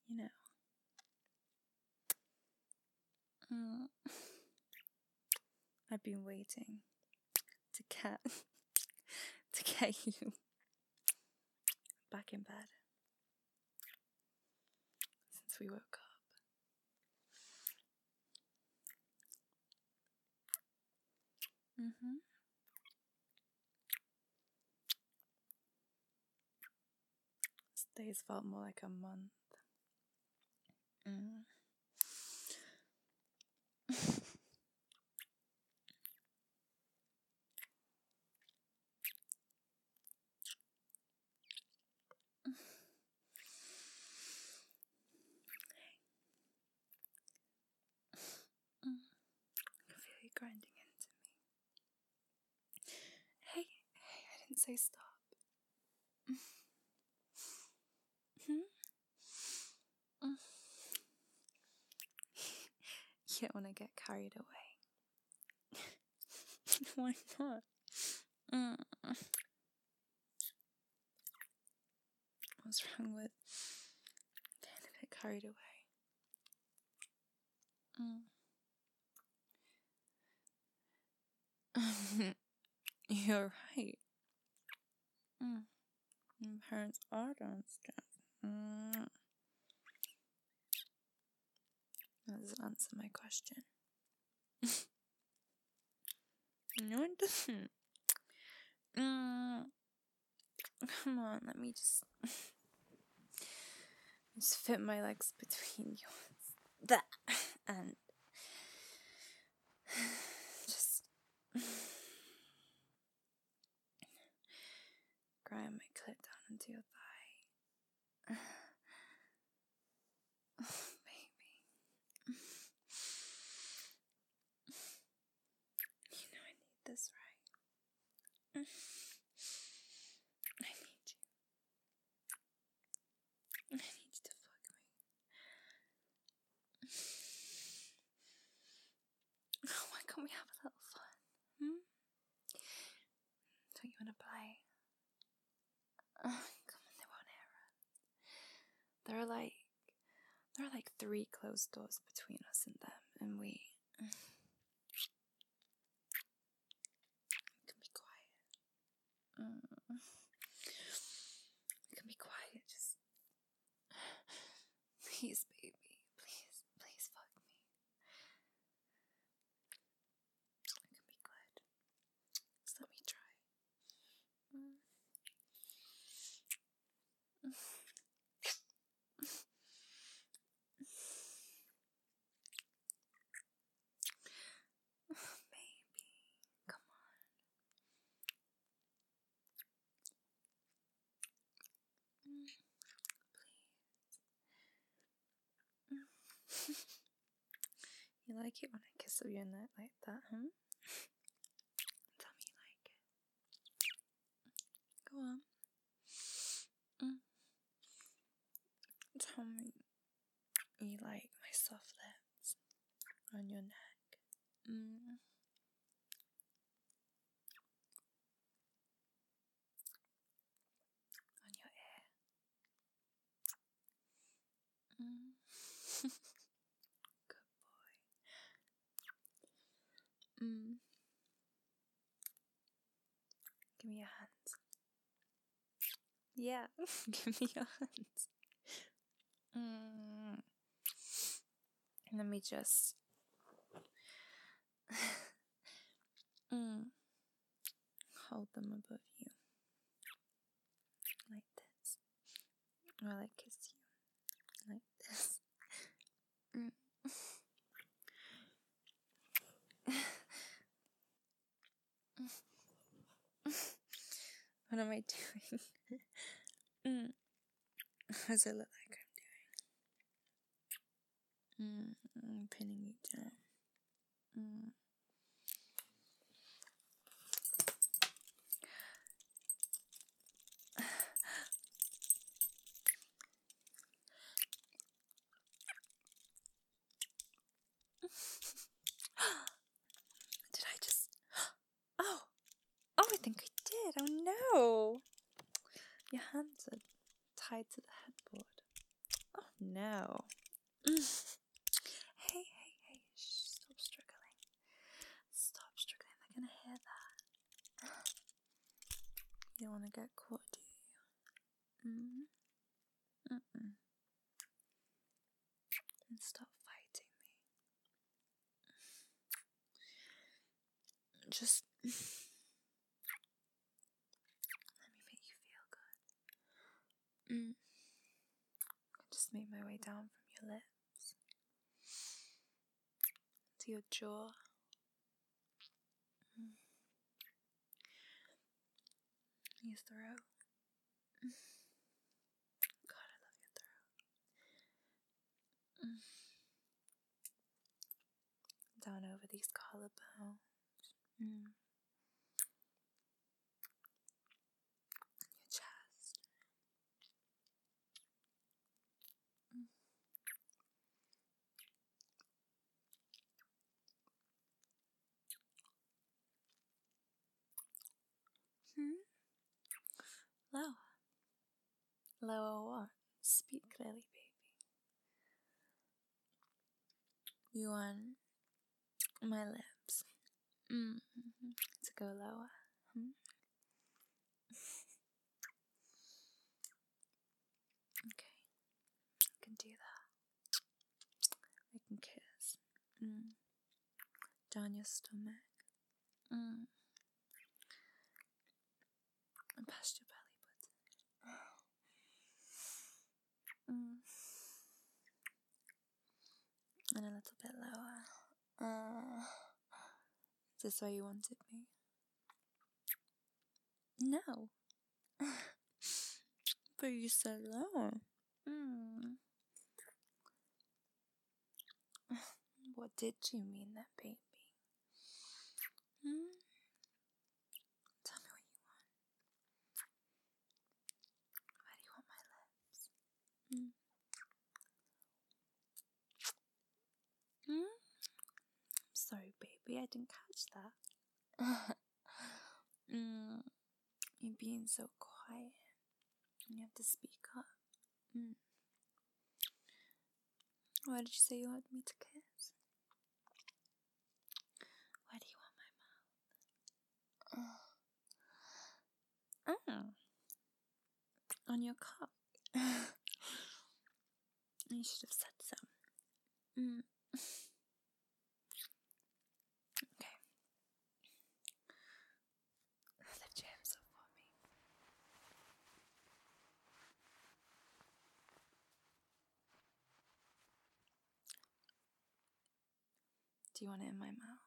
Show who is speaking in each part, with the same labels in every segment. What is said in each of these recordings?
Speaker 1: you know. I've been waiting to get you back in bed since we woke up. This days felt more like a month. I can feel you grinding into me. Hey, I didn't say stop. You don't want to get carried away. Why not? What's wrong with getting a bit carried away? You're right. My parents are downstairs. That doesn't answer my question. No, it doesn't. Come on, let me just fit my legs between yours. That and just grind my clit down into your thigh. Baby. You know I need this, right? I need you. I need you to fuck me. Oh, why can't we have a little fun? Don't you want to play? Come on, they won't hear us. There are like 3 closed doors between us and them, and we can be quiet. We can be quiet, just please, baby, please fuck me. I can be good. Just let me try. Baby, come on. Please. You like it when I kiss up your neck like that, huh? Tell me you like it. Go on. Tell me you like my soft lips on your neck. On your ear. Good boy. Give me your hands. Yeah, give me your hands. Let me just hold them above you. Like this. While I kiss you. Like this. What am I doing? How does it look like I'm doing? I'm pinning you down. Did I just... Oh, I think I did. Oh no. Your hands are tied to the headboard. Oh no. Hey, hey, hey. Shh, stop struggling. Stop struggling. They're gonna hear that. You don't want to get caught, do you? Mm-mm. And stop fighting me. Just let me make you feel good. I just make my way down from your lips to your jaw. Your throat. God, I love your throat. Down over these collarbones. Your chest. Lower. Lower what? Speak clearly, baby. You want my lips to go lower? Okay, I can do that. I can kiss. Down your stomach. And past your belly button. And a little bit lower. Is this why you wanted me? No. But you said lower. What did you mean then, baby? Tell me what you want. Why do you want my lips? I'm sorry, baby, I didn't catch that. You're being so quiet. You have to speak up. Why did you say you wanted me to kiss? Why do you want my mouth? On your cock. You should have said so. Okay. Lift your hips up for me. Do you want it in my mouth?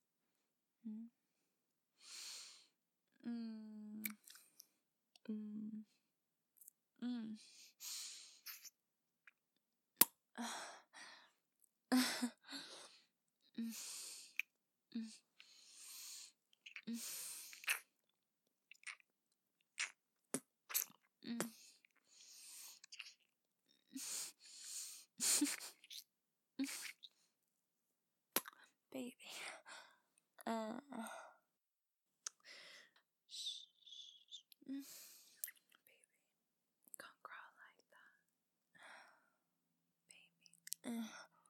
Speaker 1: Baby. Shh. Baby. Can't growl like that. Baby.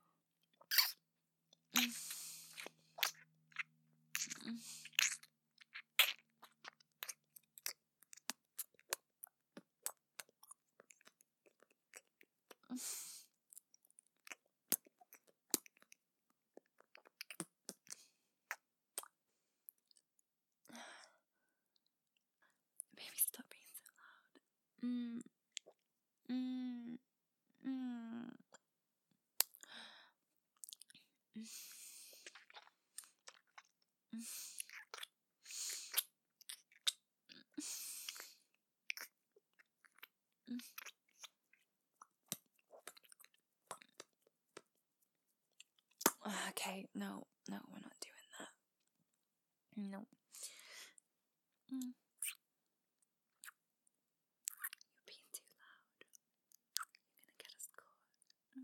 Speaker 1: Baby, stop being so loud. Okay, no, we're not doing that. No. You're being too loud. You're gonna get us caught.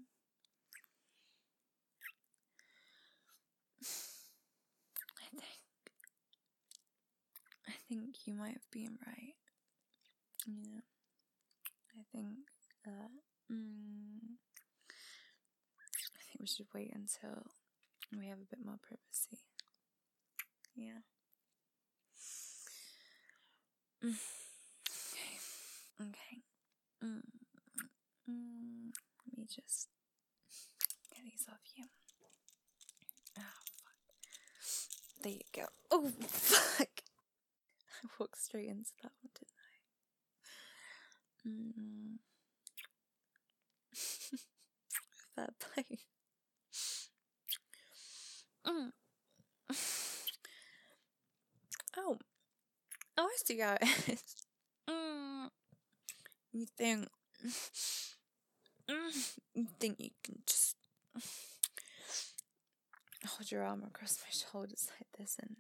Speaker 1: I think you might have been right. Yeah. I think that we should wait until we have a bit more privacy. Yeah. Okay. Let me just get these off you. Oh, fuck. There you go. Oh, fuck. I walked straight into that one, didn't I? Fair play. Oh, I see how it is. You think you can just hold your arm across my shoulders like this and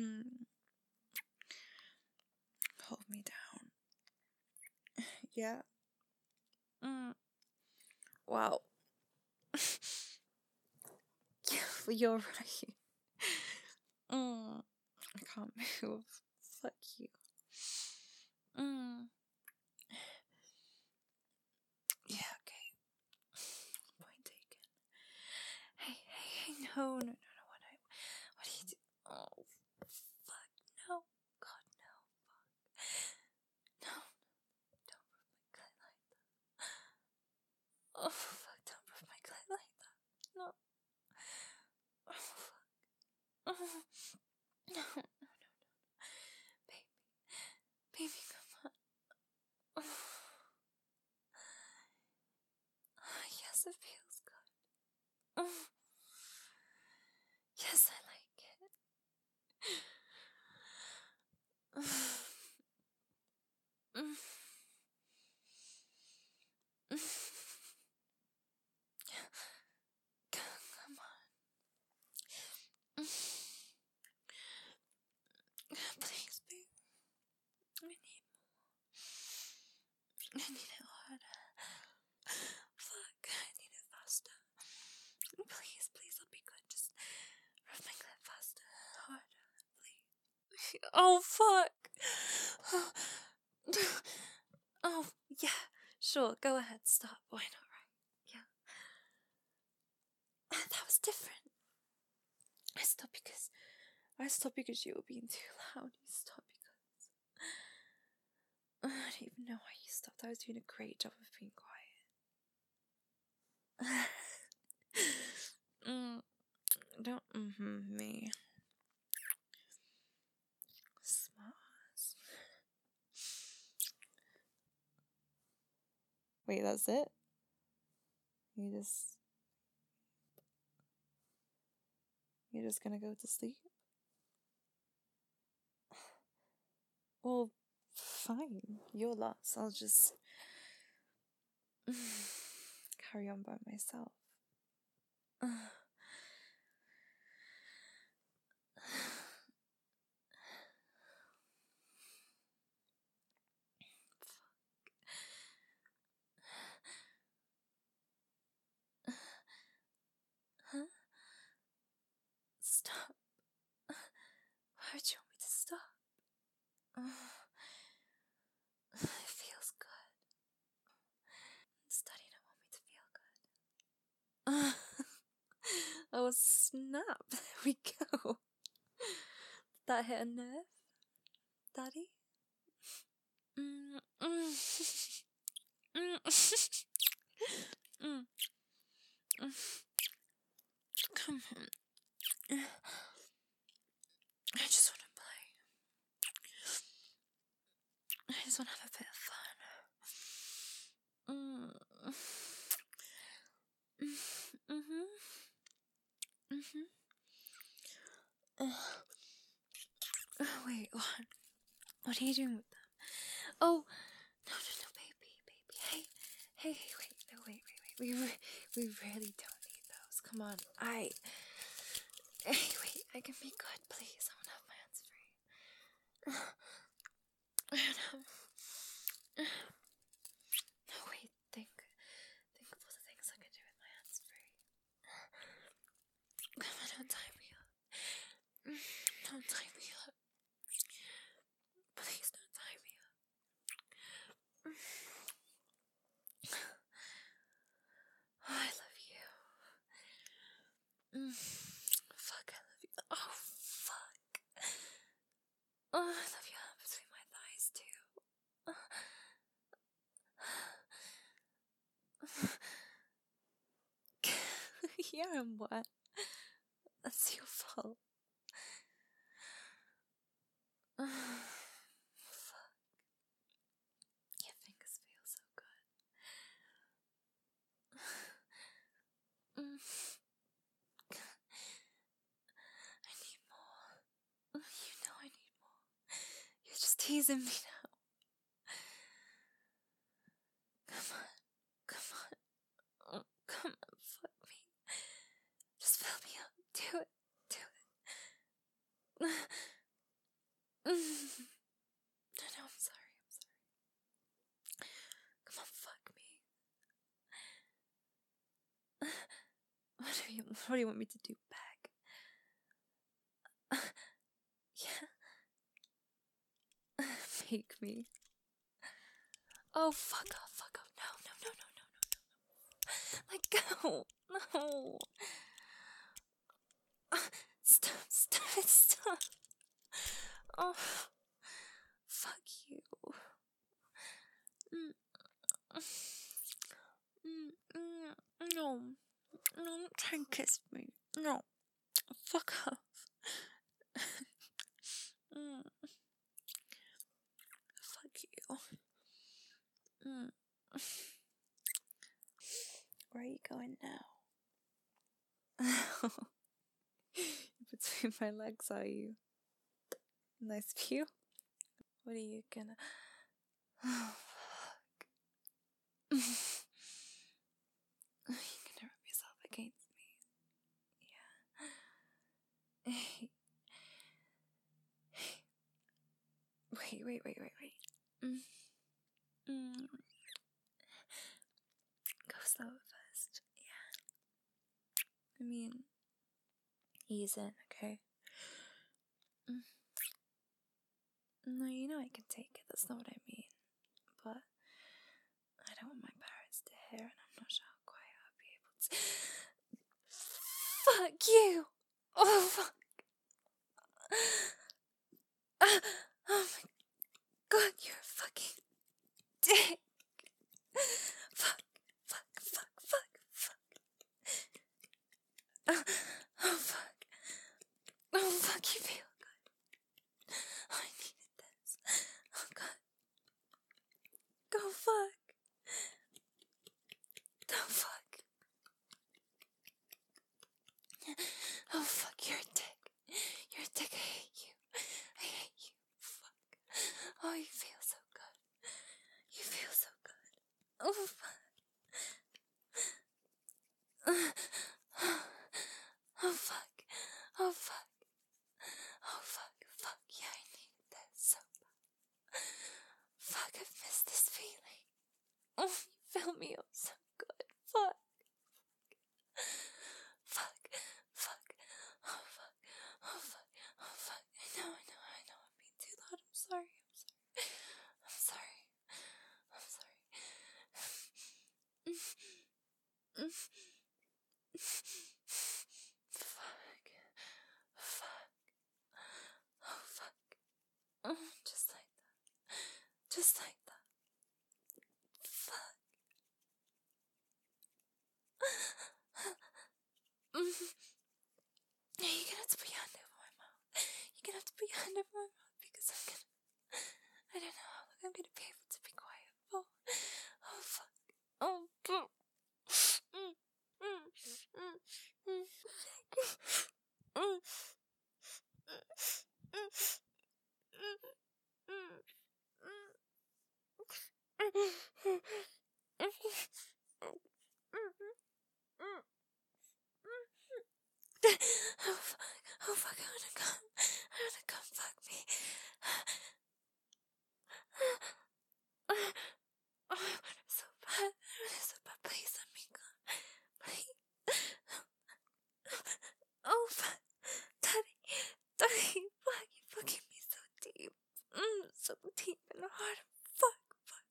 Speaker 1: hold me down? Yeah. Wow. You're right. I can't move. Fuck you. Yeah, okay. Point taken. Hey, no, what do you do? Oh, fuck, no. God, no, fuck. No, don't rub my clit like that. Oh, fuck, don't rub my clit like that. No. Oh, fuck. No. Baby, come on. Yes, it feels good. Yes, I like it. Come on. Please, baby. I need it harder. Fuck, I need it faster. Please, I'll be good. Just rub my clit faster. Harder, please. Oh, fuck. Oh, yeah. Sure, go ahead. Stop. Why not, right? Yeah. That was different. I stopped because you were being too loud. You stopped because I don't even know why you stopped. I was doing a great job of being quiet. Don't me. Smart. Wait, that's it? You're just gonna go to sleep? Well, fine. Your loss. I'll just carry on by myself. Huh? Stop. Why would you want me to stop? It feels good. Daddy don't want me to feel good. Oh, snap. There we go. Did that hit a nerve? Daddy? Come on. I just want to play. I just want to have a bit of fun. Wait, what are you doing with them? Oh, no, baby. Hey, wait, no, wait. We really don't need those. Come on, hey, wait, I can be good, please. I want to have my hands free. No, wait, think of all the things I can do with my hands free. Come on, don't tie me up. Don't tie me up. Please don't tie me up. Oh, I love you. Yeah, and what? That's your fault. Fuck. Your fingers feel so good. I need more. You know I need more. You're just teasing me now. Come on. Come on. Come on, fuck me. Just fill me up. Do it. Do it. No, I'm sorry. I'm sorry. Come on, fuck me. What do you want me to do back? Yeah. Make me. Oh, fuck off, fuck off. No, no, no, no, no, no, no. Let go. No. Stop, stop it, stop. Oh, fuck you. No. No, don't try and kiss me. No. Fuck off. Fuck you. Where are you going now? Between my legs, are you? Nice view. What are you gonna... Oh, fuck. Are you gonna rub yourself against me? Yeah. Hey. Wait. Go slower first. Yeah. I mean, ease in, okay? No, you know I can take it. That's not what I mean. But I don't want my parents to hear, and I'm not sure how quiet I'll be able to. Fuck you! Oh, fuck! Oh my god, you're a fucking dick! Fuck. Oh, fuck. Oh, fuck, you feel good. Oh, I needed this. Oh, God. Go fuck. Go fuck. Oh, fuck, you're a dick. You're a dick, I hate you. I hate you. Fuck. Oh, you feel so good. You feel so good. Oh, fuck. Oh, fuck. Oh, fuck. Oh, fuck. Yeah, I needed that so bad. Fuck, I've missed this feeling. Oh, you fill me up so good. Fuck. Oh, fuck. I know. I'm being too loud. I'm sorry. Fuck. Oh, fuck. Just like that. Fuck. You're gonna have to put your hand over my mouth. Because I don't know how long I'm gonna be able to be quiet for. Oh, fuck. Oh, fuck. Oh fuck, I wanna come, fuck me. Oh, I want it so bad, please let me come, please. Oh fuck, daddy, fuck, you fucking me so deep, so deep in the heart. Fuck,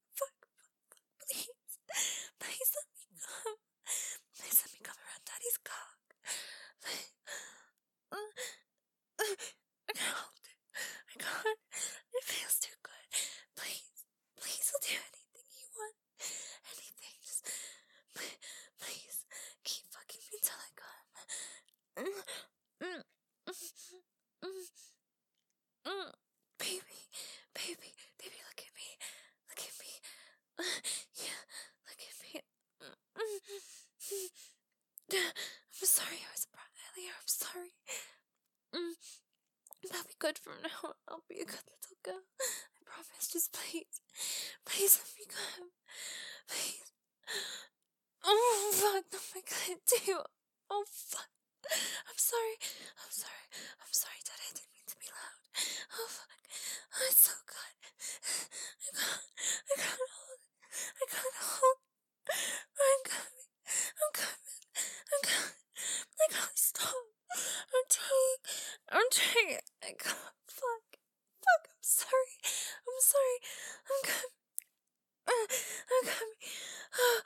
Speaker 1: please let me come. Please let me come around daddy's cock. I can't hold it. I can't. It feels too good. Please, I'll do anything you want. Anything. Just good from now on. I'll be a good little girl. I promise. Just please. Please let me go. Please. Oh, fuck. Not my clit too. Oh, fuck. I'm sorry. I'm sorry. I'm sorry, Dad. I didn't mean to be loud. Oh, fuck. Oh, it's so good. I can't hold it. I can't hold it. I'm coming. I'm coming. I'm coming. I can't stop. I'm trying. I can't. Fuck. Fuck. I'm sorry. I'm sorry. I'm coming. I'm coming. Oh,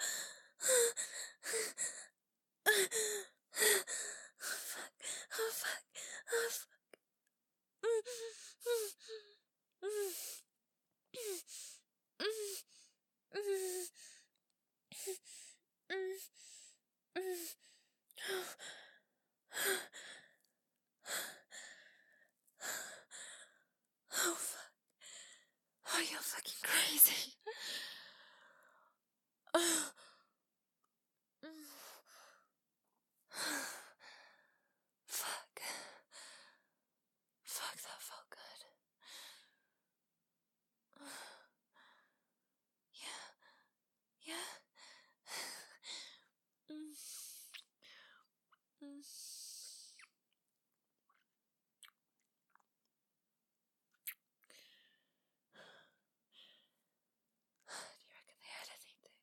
Speaker 1: fuck. Oh, fuck. Oh, fuck. Oh, fuck. Oh, you're fucking crazy. Fuck. Fuck, that felt good. Yeah. Do you reckon they had anything?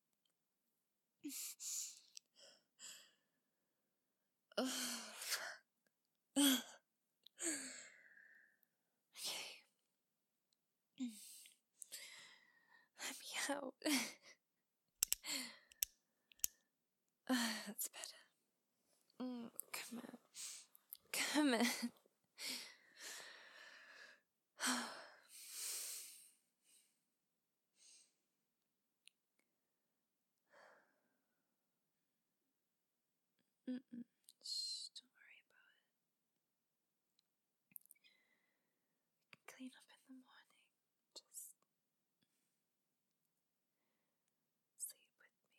Speaker 1: Okay. Let me out. That's better. Come on. Come on. Shh, don't worry about it. You can clean up in the morning. Just sleep with me.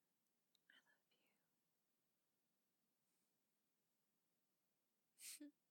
Speaker 1: I love you.